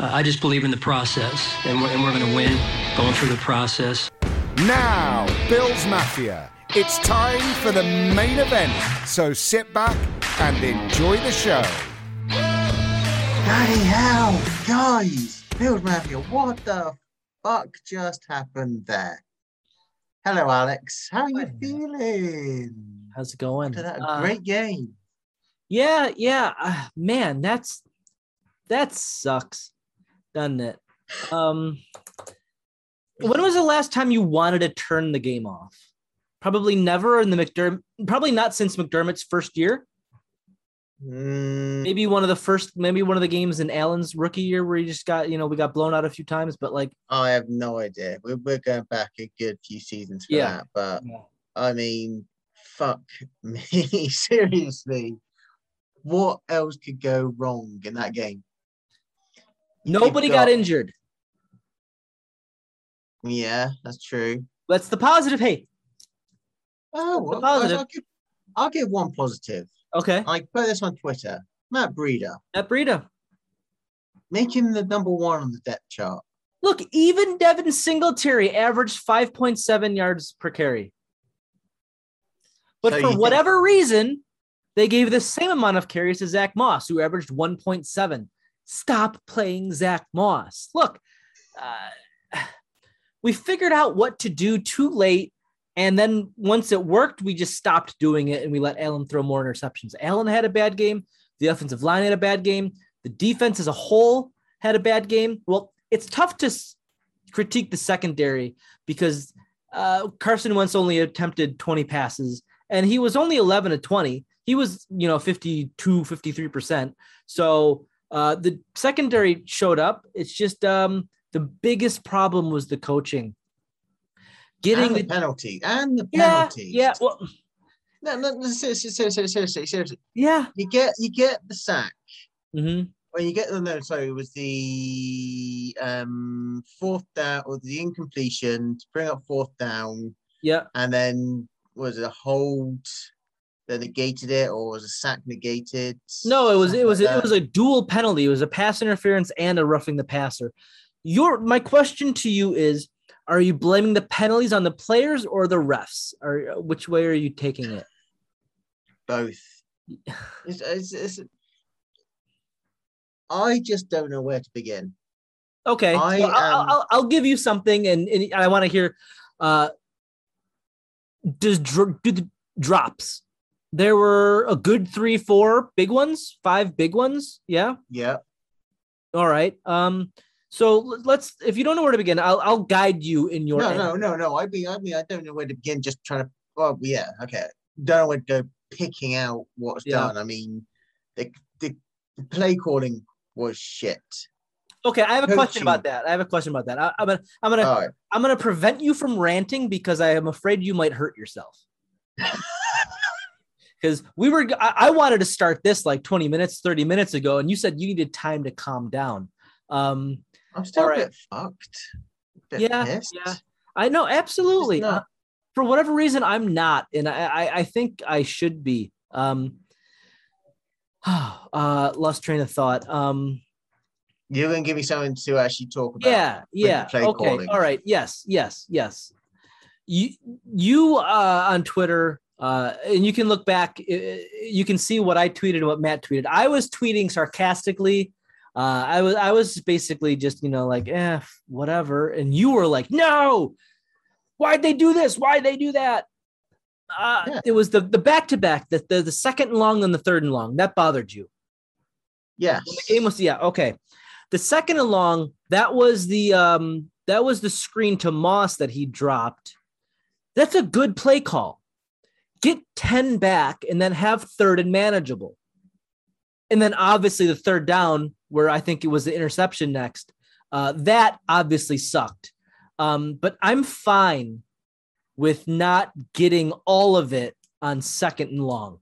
I just believe in the process, and we're going to win going through the process. Now, Bills Mafia, it's time for the main event. So sit back and enjoy the show. Bloody hell, guys! Bills Mafia, what the fuck just happened there? Hello, Alex. How are you feeling? How's it going? After that great game. Yeah. Man, that sucks, doesn't it? When was the last time you wanted to turn the game off? Probably never in the McDermott. Probably not since McDermott's first year. Maybe one of the games in Allen's rookie year where he just got, we got blown out a few times, but like I have no idea. We're going back a good few seasons for that, but I mean, fuck me, seriously. What else could go wrong in that game? Nobody got injured. Yeah, that's true. That's the positive. Hey. Oh, well, positive. I'll give one positive. Okay. I put this on Twitter. Matt Breida. Make him the number one on the depth chart. Look, even Devin Singletary averaged 5.7 yards per carry. But for whatever reason, they gave the same amount of carries to Zach Moss, who averaged 1.7. Stop playing Zach Moss. Look, we figured out what to do too late. And then once it worked, we just stopped doing it and we let Allen throw more interceptions. Allen had a bad game. The offensive line had a bad game. The defense as a whole had a bad game. Well, it's tough to critique the secondary because Carson Wentz only attempted 20 passes and he was only 11 of 20. He was, 53%. So the secondary showed up. It's just the biggest problem was the coaching. Getting the penalties. Yeah. Well, no, seriously. Yeah. You get the sack. Mm-hmm. When you get it was the fourth down or the incompletion to bring up fourth down. Yeah. And then was it a hold that negated it, or was a sack negated? No, it was a dual penalty. It was a pass interference and a roughing the passer. My question to you is, are you blaming the penalties on the players or the refs? Or which way are you taking it? Both. I just don't know where to begin. Okay, I'll give you something, and I want to hear. Do the drops? There were a good 3-4 big ones, 5 big ones. Yeah. Yeah. All right. So let's, if you don't know where to begin, I'll guide you in your. No. I don't know where to begin. Just trying to. Well, yeah, okay. Don't know where to go picking out what's done. I mean, the play calling was shit. Okay, I have a question about that. I'm gonna prevent you from ranting because I am afraid you might hurt yourself. Because I wanted to start this like 20 minutes, 30 minutes ago, and you said you needed time to calm down. I'm still a bit fucked. Pissed. Yeah. I know, absolutely. For whatever reason, I'm not, and I think I should be. Lost train of thought. You're gonna give me something to actually talk about. Yeah. Okay. Calling. All right. Yes. You on Twitter, and you can look back. You can see what I tweeted and what Matt tweeted. I was tweeting sarcastically. I was basically just, whatever. And you were like, no, why'd they do this? Why'd they do that? It was the back-to-back, the second and long and the third and long. That bothered you. Yes. The game was, okay. The second and long, that was the screen to Moss that he dropped. That's a good play call. Get 10 back and then have third and manageable. And then obviously the third down, where I think it was the interception next, that obviously sucked. But I'm fine with not getting all of it on second and long.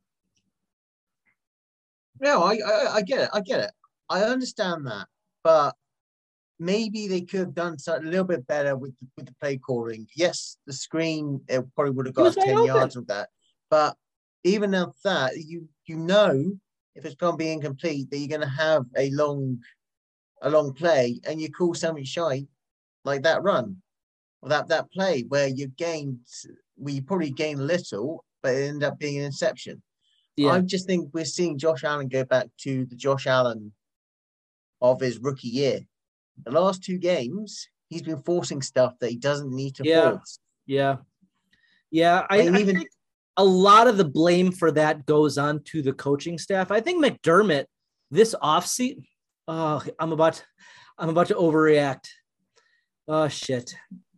No, I get it. I understand that. But maybe they could have done something a little bit better with the play calling. Yes, the screen, it probably would have got us 10 yards of that. But even at that, you know, if it's going to be incomplete, that you're going to have a long a long play and you call something shy like that run or that play where you probably gained little, but it ended up being an interception. Yeah. I just think we're seeing Josh Allen go back to the Josh Allen of his rookie year. The last 2 games, he's been forcing stuff that he doesn't need to force. Yeah. I think a lot of the blame for that goes on to the coaching staff. I think McDermott this offseason, I'm about to overreact. Oh shit.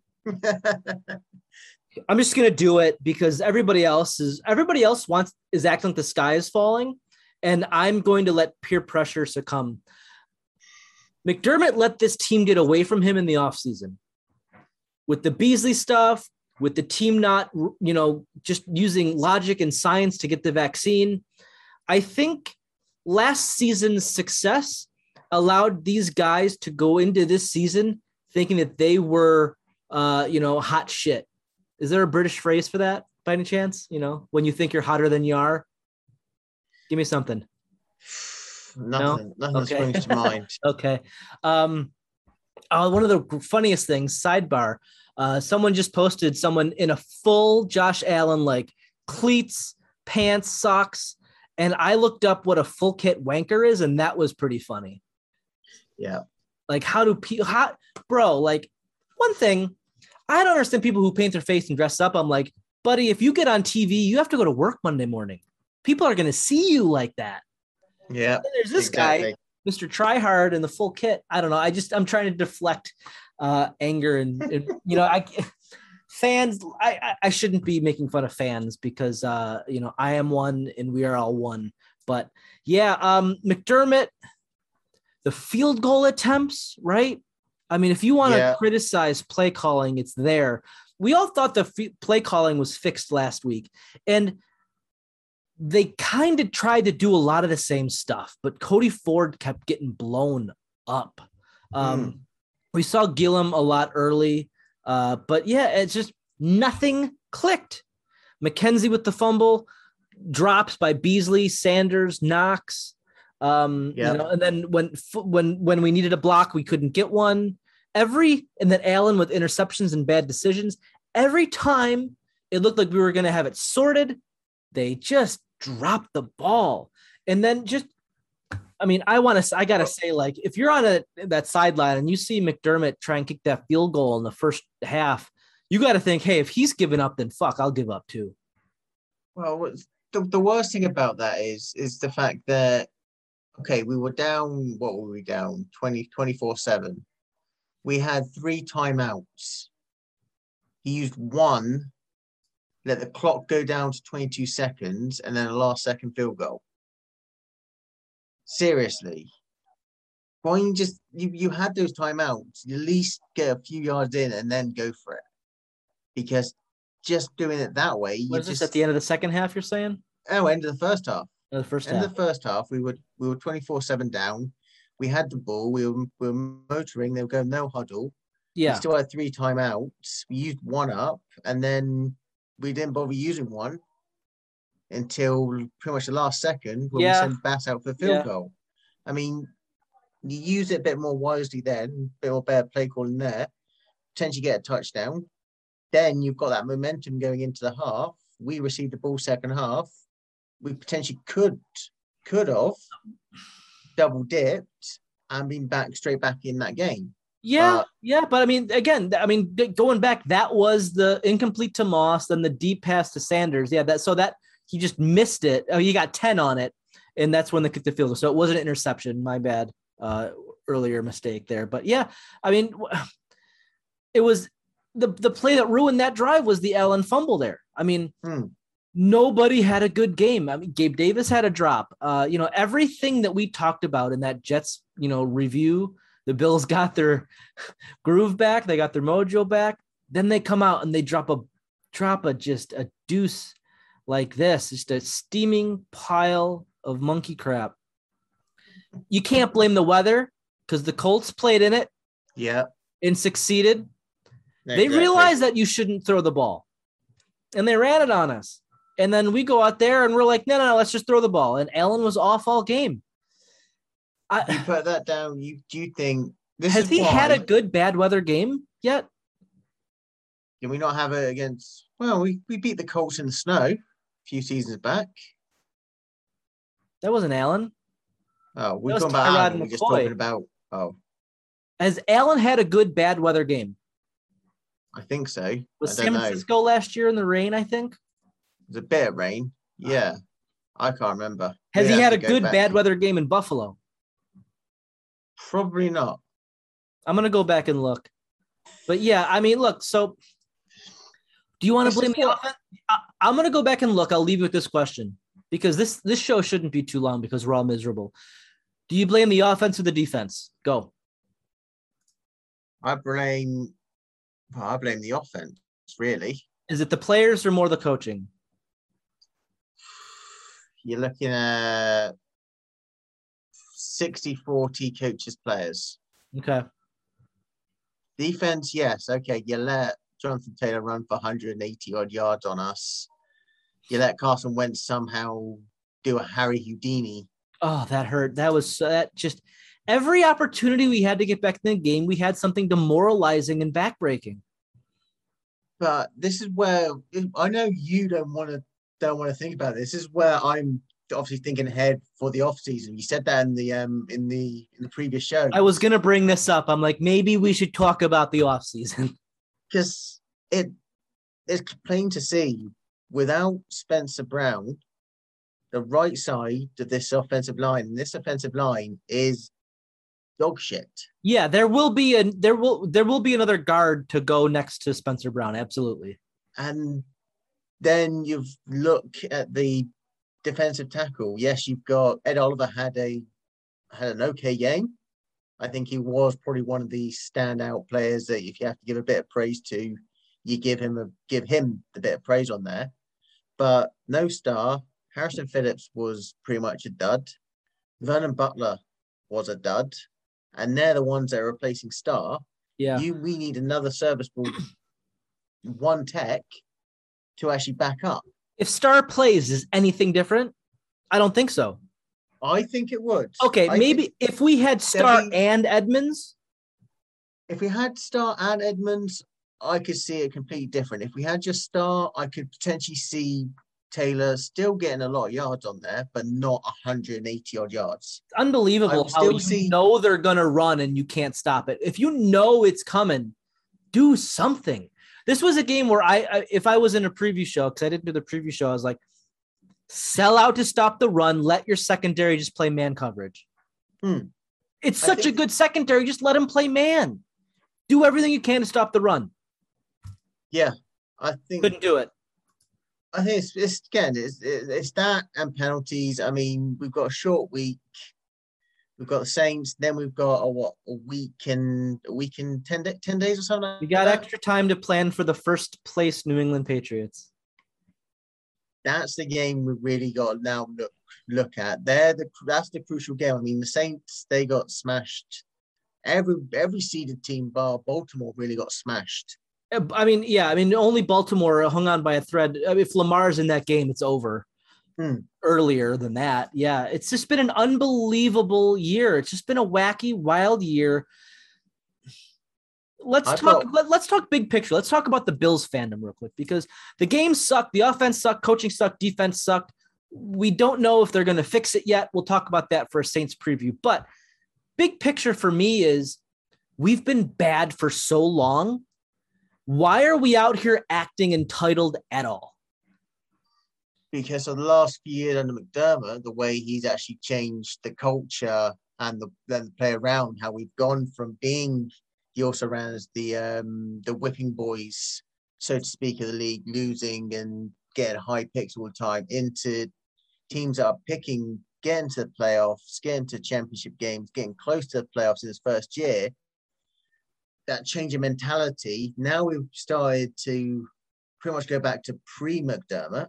I'm just gonna do it because everybody else is acting like the sky is falling, and I'm going to let peer pressure succumb. McDermott let this team get away from him in the offseason with the Beasley stuff, with the team not, just using logic and science to get the vaccine. I think last season's success allowed these guys to go into this season thinking that they were, hot shit. Is there a British phrase for that by any chance? When you think you're hotter than you are? Give me something. Nothing Okay. springs to mind. Okay. One of the funniest things, sidebar, someone just posted someone in a full Josh Allen, like cleats, pants, socks. And I looked up what a full kit wanker is, and that was pretty funny. Yeah. Like like one thing, I don't understand people who paint their face and dress up. I'm like, buddy, if you get on TV, you have to go to work Monday morning. People are going to see you like that. Yeah. And there's this guy, Mr. Tryhard, in the full kit. I don't know. I'm trying to deflect anger and fans. I shouldn't be making fun of fans because, I am one and we are all one. But yeah, McDermott, the field goal attempts, right? I mean, if you want to criticize play calling, it's there. We all thought the play calling was fixed last week, and they kind of tried to do a lot of the same stuff, but Cody Ford kept getting blown up. We saw Gillum a lot early, but yeah, it's just nothing clicked. McKenzie with the fumble, drops by Beasley, Sanders, Knox. And then when we needed a block, we couldn't get one. And then Allen with interceptions and bad decisions. Every time it looked like we were going to have it sorted, they just dropped the ball. And then I got to say, like, if you're on that sideline and you see McDermott try and kick that field goal in the first half, you got to think, hey, if he's giving up, then fuck, I'll give up too. Well, the worst thing about that is the fact that, okay, we were down, what were we down? 24-7. We had 3 timeouts. He used 1, let the clock go down to 22 seconds, and then a last second field goal. Seriously. Why don't you just, you had those timeouts, at least get a few yards in and then go for it. Because just doing it that way, Was this at the end of the second half, you're saying? Oh, end of the first half. The first half. In the first half, we were 24-7 down. We had the ball. We were motoring. They were going no huddle. Yeah. We still had 3 timeouts. We used 1 up, and then we didn't bother using 1 until pretty much the last second when we sent Bass out for the field goal. I mean, you use it a bit more wisely then, a bit more better play calling there, potentially get a touchdown. Then you've got that momentum going into the half. We received the ball second half. We potentially could have double dipped and been straight back in that game. But I mean, again, going back, that was the incomplete to Moss, then the deep pass to Sanders. Yeah, that he just missed it. Oh, he got 10 on it, and that's when they kicked the field goal. So it was an interception. My bad, earlier mistake there. But yeah, I mean, it was the play that ruined that drive was the Allen fumble there. I mean. Nobody had a good game. I mean, Gabe Davis had a drop. Everything that we talked about in that Jets, review, the Bills got their groove back. They got their mojo back. Then they come out and they drop just a deuce like this, just a steaming pile of monkey crap. You can't blame the weather because the Colts played in it. Yeah. And succeeded. Exactly. They realized that you shouldn't throw the ball. And they ran it on us. And then we go out there and we're like, no, let's just throw the ball. And Allen was off all game. You put that down. Do you think this has is he why, had a good bad weather game yet? Can we not have it against? Well, we beat the Colts in the snow a few seasons back. That wasn't Allen. Oh, we're That was talking about Tyrod Allen. We're just McCoy. talking about. Oh, Has Allen had a good bad weather game? I think so. Was I San don't know. Francisco last year in the rain, I think? There's a bit of rain. Yeah, I can't remember. Has We'd he have had to a go good back. bad weather game in Buffalo? Probably not. I'm going to go back and look. But yeah, I mean, look, so do you want to blame the offense? I'm going to go back and look. I'll leave you with this question because this show shouldn't be too long because we're all miserable. Do you blame the offense or the defense? Go. I blame the offense, really. Is it the players or more the coaching? You're looking at 60-40 coaches, players. Okay. Defense, yes. Okay, you let Jonathan Taylor run for 180 odd yards on us. You let Carson Wentz somehow do a Harry Houdini. Oh, that hurt. That just every opportunity we had to get back in the game, we had something demoralizing and backbreaking. But this is where I know you don't want to think about this. This is where I'm obviously thinking ahead for the off season. You said that in the previous show. I was gonna bring this up. I'm like, maybe we should talk about the off season because it's plain to see without Spencer Brown, the right side of this offensive line, and this offensive line is dog shit. Yeah, there will be another guard to go next to Spencer Brown. Absolutely. And then you look at the defensive tackle. Yes, you've got Ed Oliver had an okay game. I think he was probably one of the standout players that if you have to give a bit of praise to, you give him the bit of praise on there. But no star. Harrison Phillips was pretty much a dud. Vernon Butler was a dud. And they're the ones that are replacing Star. Yeah. We need another serviceable one tech to actually back up. If Star plays, is anything different? I don't think so. I think it would. Okay, maybe if we had Star and Edmonds. If we had Star and Edmonds, I could see it completely different. If we had just Star, I could potentially see Taylor still getting a lot of yards on there, but not 180 odd yards. It's unbelievable how you know they're going to run and you can't stop it. If you know it's coming, do something. This was a game where if I was in a preview show, because I didn't do the preview show, I was like, sell out to stop the run. Let your secondary just play man coverage. It's such a good secondary. Just let him play man. Do everything you can to stop the run. Yeah, I think couldn't do it. I think it's that and penalties. I mean, we've got a short week. We've got the Saints. Then we've got a week and 10 days or something. We got extra time to plan for the first place New England Patriots. That's the game we really got to now look at. That's the crucial game. I mean, the Saints, they got smashed. Every seeded team bar Baltimore really got smashed. I mean, only Baltimore hung on by a thread. I mean, if Lamar's in that game, it's over. Earlier than that. Yeah, it's just been an unbelievable year. It's just been a wacky, wild year. Let's talk big picture. Let's talk about the Bills fandom real quick because the game sucked, the offense sucked, coaching sucked, defense sucked. We don't know if they're going to fix it yet. We'll talk about that for a Saints preview. But big picture for me is we've been bad for so long. Why are we out here acting entitled at all? Because of the last few years under McDermott, the way he's actually changed the culture and the play around, how we've gone from being, he also ran as the whipping boys, so to speak, of the league, losing and getting high picks all the time, into teams that are picking, getting to the playoffs, getting to championship games, getting close to the playoffs in his first year. That change of mentality. Now we've started to pretty much go back to pre-McDermott.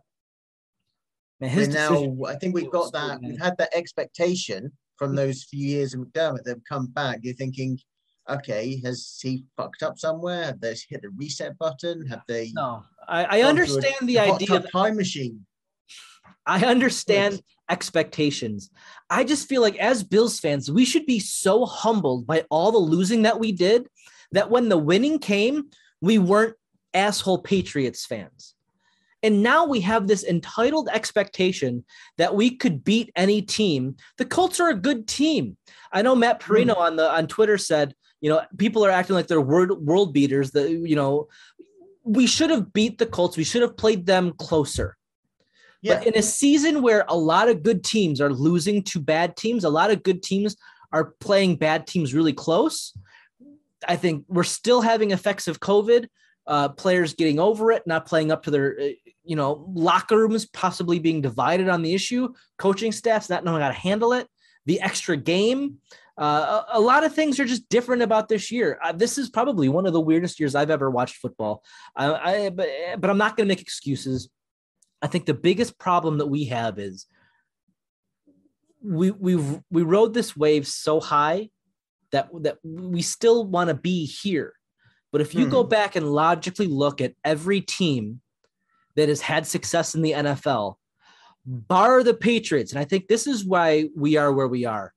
I think we've got that. We've had that expectation from those few years of McDermott. They've come back. You're thinking, okay, has he fucked up somewhere? Have they hit the reset button? Have they? No, I understand the idea of time machine. I understand expectations. I just feel like as Bills fans, we should be so humbled by all the losing that we did that when the winning came, we weren't asshole Patriots fans. And now we have this entitled expectation that we could beat any team. The Colts are a good team. I know Matt Perino on Twitter said, people are acting like they're world beaters. We should have beat the Colts. We should have played them closer. Yeah. But in a season where a lot of good teams are losing to bad teams, a lot of good teams are playing bad teams really close. I think we're still having effects of COVID, players getting over it, not playing up to their, locker rooms possibly being divided on the issue, coaching staffs not knowing how to handle it, the extra game. A lot of things are just different about this year. This is probably one of the weirdest years I've ever watched football. But I'm not going to make excuses. I think the biggest problem that we have is we rode this wave so high that we still want to be here. But if you go back and logically look at every team that has had success in the NFL, bar the Patriots, and I think this is why we are where we are.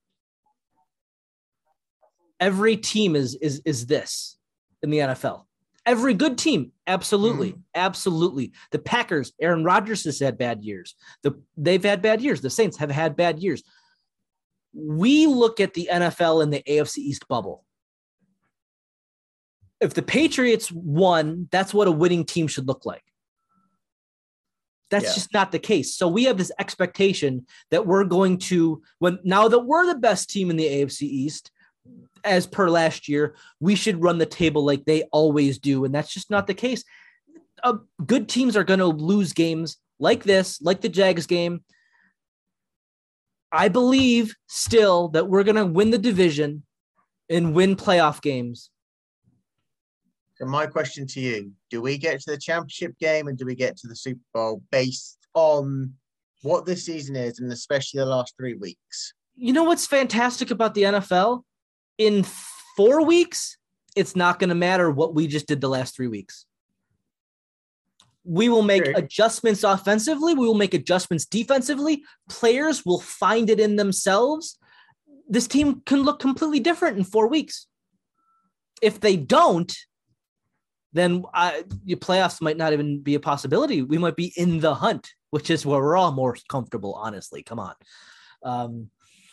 Every team is this in the NFL. Every good team, absolutely, absolutely. The Packers, Aaron Rodgers has had bad years. They've had bad years. The Saints have had bad years. We look at the NFL in the AFC East bubble. If the Patriots won, that's what a winning team should look like. That's just not the case. So we have this expectation that we're going to, now that we're the best team in the AFC East, as per last year, we should run the table like they always do. And that's just not the case. Good teams are going to lose games like this, like the Jags game. I believe still that we're going to win the division and win playoff games. So my question to you, do we get to the championship game and do we get to the Super Bowl based on what this season is and especially the last 3 weeks? You know what's fantastic about the NFL? In 4 weeks, it's not going to matter what we just did the last 3 weeks. We will make adjustments offensively. We will make adjustments defensively. Players will find it in themselves. This team can look completely different in 4 weeks. If they don't, then your playoffs might not even be a possibility. We might be in the hunt, which is where we're all more comfortable, honestly. Come on.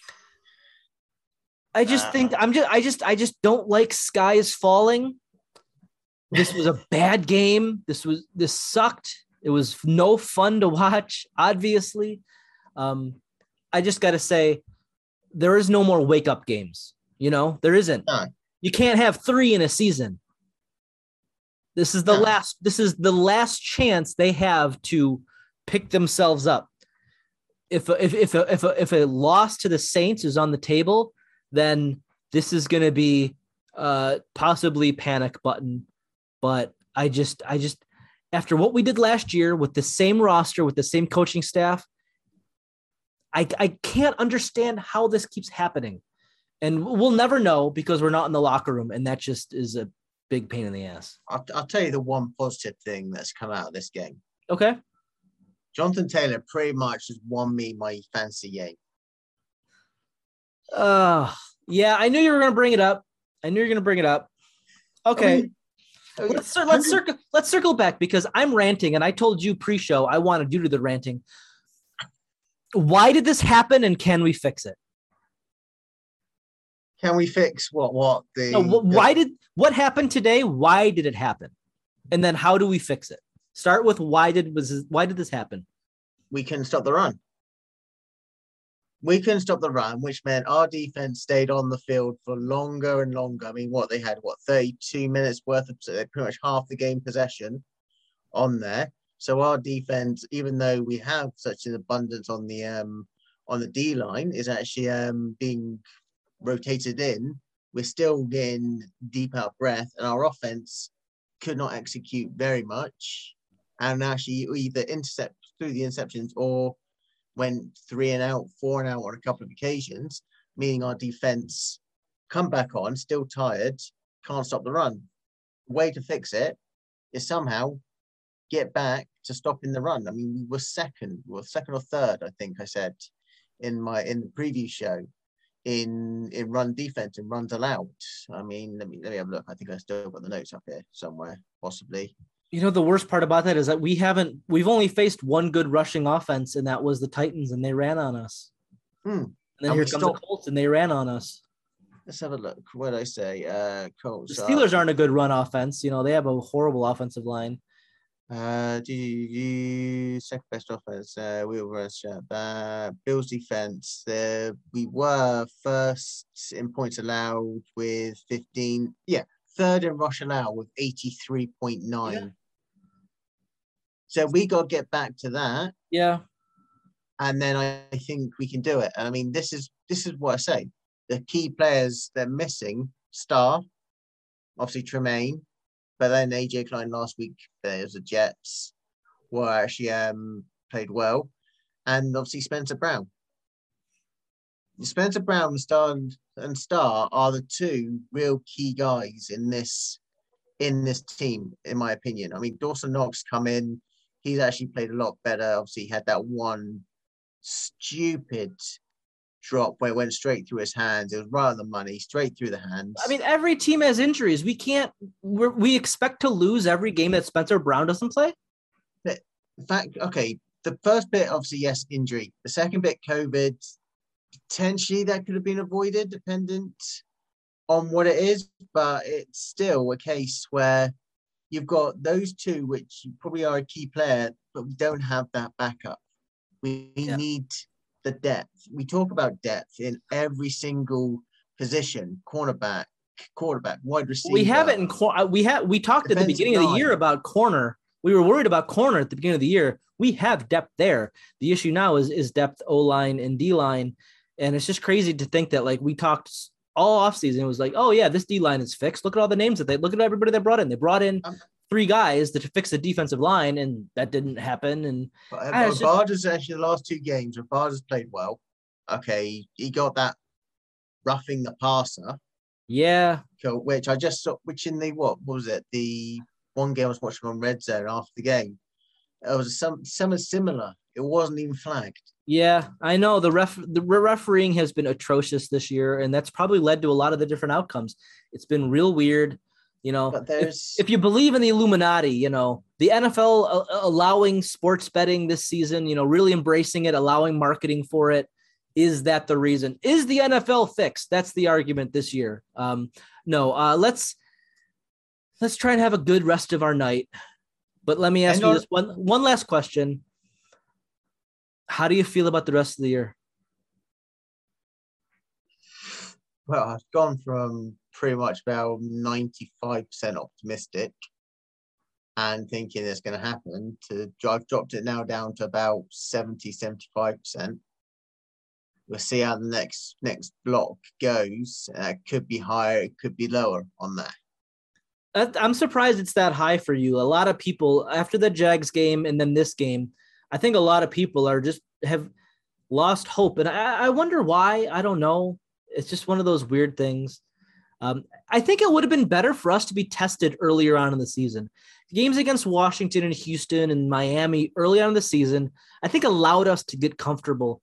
I just think I just don't like skies falling. This was a bad game. This sucked. It was no fun to watch, obviously. I just got to say there is no more wake up games. There isn't. No. You can't have 3 in a season. This is the last chance they have to pick themselves up. If a loss to the Saints is on the table, then this is going to be possibly panic button. But I just after what we did last year with the same roster, with the same coaching staff, I can't understand how this keeps happening. And we'll never know because we're not in the locker room. And that just is a big pain in the ass. I'll tell you the one positive thing that's come out of this game. Okay. Jonathan Taylor pretty much just won me my fantasy game. Yeah, I knew you were going to bring it up. Okay. Let's circle back because I'm ranting and I told you pre-show I wanted you to do the ranting. Why did this happen and can we fix it? Can we fix what happened today? Why did it happen? And then how do we fix it? Start with why did this happen? We couldn't stop the run. Which meant our defense stayed on the field for longer and longer. I mean, they had 32 minutes worth of pretty much half the game possession on there. So our defense, even though we have such an abundance on the D line, is actually being rotated in. We're still getting deep out of breath, and our offense could not execute very much, and actually either intercept through the interceptions or went 3 and out, 4 and out on a couple of occasions, meaning our defense come back on, still tired, can't stop the run. The way to fix it is somehow get back to stopping the run. I mean, we were second or third, I think I said, in the preview show in run defense and runs allowed. I mean, let me have a look. I think I still got the notes up here somewhere, possibly. You know, the worst part about that is that we've only faced one good rushing offense, and that was the Titans, and they ran on us. And then here comes the Colts, and they ran on us. Let's have a look. What did I say? Colts. The Steelers aren't a good run offense. You know, they have a horrible offensive line. Second best offense. We were Bills defense. We were first in points allowed with 15. Yeah, third in rush allowed with 83.9. Yeah. So we got to get back to that. Yeah. And then I think we can do it. And I mean, this is what I say. The key players they're missing, Star, obviously Tremaine, but then AJ Klein last week, there's the Jets, were actually played well. And obviously Spencer Brown. Spencer Brown and Star are the two real key guys in this team, in my opinion. I mean, Dawson Knox come in, he's actually played a lot better. Obviously, he had that one stupid drop where it went straight through his hands. It was right on the money, straight through the hands. I mean, every team has injuries. We expect to lose every game that Spencer Brown doesn't play. In fact, okay, the first bit, obviously, yes, injury. The second bit, COVID. Potentially that could have been avoided, dependent on what it is, but it's still a case where you've got those two, which probably are a key player, but we don't have that backup. We need the depth. We talk about depth in every single position: cornerback, quarterback, wide receiver. We have it in we talked at the beginning of the year about corner. We were worried about corner at the beginning of the year. We have depth there. The issue now is depth O-line and D-line. And it's just crazy to think that, like, we talked all offseason. It was like, oh, yeah, this D-line is fixed. Look at all the names look at everybody they brought in. They brought in 3 guys to fix the defensive line, and that didn't happen. And Bard's actually the last 2 games, and Bard's played well. Okay, he got that roughing the passer. Yeah. Which I just saw, which in the, what was it? The one game I was watching on Red Zone after the game. It was something similar. It wasn't even flagged. Yeah, I know the refereeing has been atrocious this year, and that's probably led to a lot of the different outcomes. It's been real weird, you know. But if you believe in the Illuminati, you know, the NFL allowing sports betting this season, you know, really embracing it, allowing marketing for it. Is that the reason? Is the NFL fixed? That's the argument this year. No, let's try and have a good rest of our night. But let me ask you this one last question. How do you feel about the rest of the year? Well, I've gone from pretty much about 95% optimistic and thinking it's going to happen to I've dropped it now down to about 70-75%. We'll see how the next block goes. It could be higher, it could be lower on that. I'm surprised it's that high for you. A lot of people, after the Jags game and then this game, I think a lot of people have lost hope. And I wonder why. I don't know. It's just one of those weird things. I think it would have been better for us to be tested earlier on in the season. Games against Washington and Houston and Miami early on in the season, I think allowed us to get comfortable.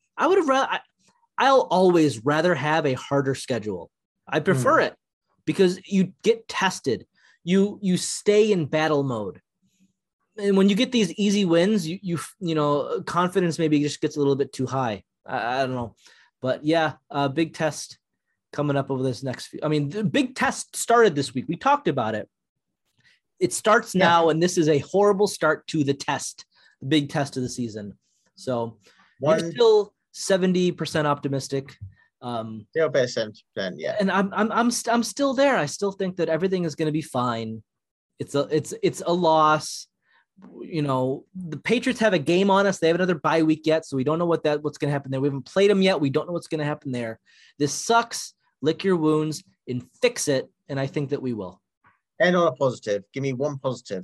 I'll always rather have a harder schedule. I prefer it because you get tested. You stay in battle mode. And when you get these easy wins, you know, confidence maybe just gets a little bit too high. I don't know. But yeah, big test coming up over this next few. I mean, the big test started this week. We talked about it. It starts now, and this is a horrible start to the test, the big test of the season. So we're still 70% optimistic. Still about 70%, yeah. And I'm still there. I still think that everything is going to be fine. It's a loss. You know, the Patriots have a game on us. They have another bye week yet, so we don't know what's going to happen there. We haven't played them yet. We don't know what's going to happen there. This sucks. Lick your wounds and fix it, and I think that we will. And on a positive, give me one positive.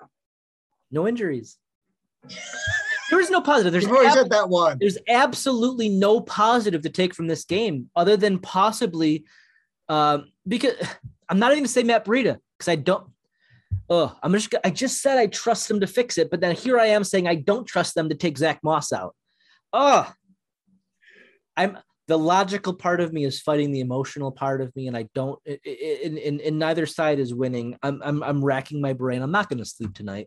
No injuries. There is no positive. You've already said that one. There's absolutely no positive to take from this game, other than possibly because I'm not even going to say Matt Breida because I don't. I just said I trust them to fix it, but then here I am saying I don't trust them to take Zach Moss out. the logical part of me is fighting the emotional part of me, and I don't. And neither side is winning. I'm racking my brain. I'm not going to sleep tonight.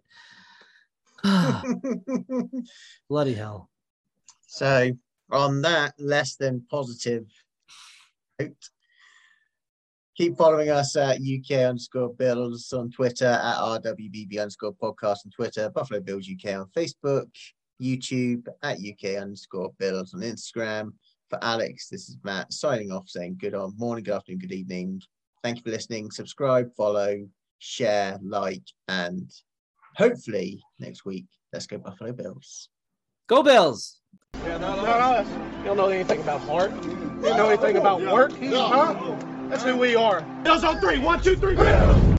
Bloody hell. So on that less than positive note, keep following us at UK_Bills on Twitter, at RWBB_podcast on Twitter, Buffalo Bills UK on Facebook, YouTube, at UK_Bills on Instagram. For Alex, this is Matt signing off, saying good morning, good afternoon, good evening. Thank you for listening. Subscribe, follow, share, like, and hopefully next week, let's go Buffalo Bills. Go Bills! Yeah, no. You don't know anything about heart. You don't know anything about work. Huh? That's who we are. Bills on 3. 1, 2, 3.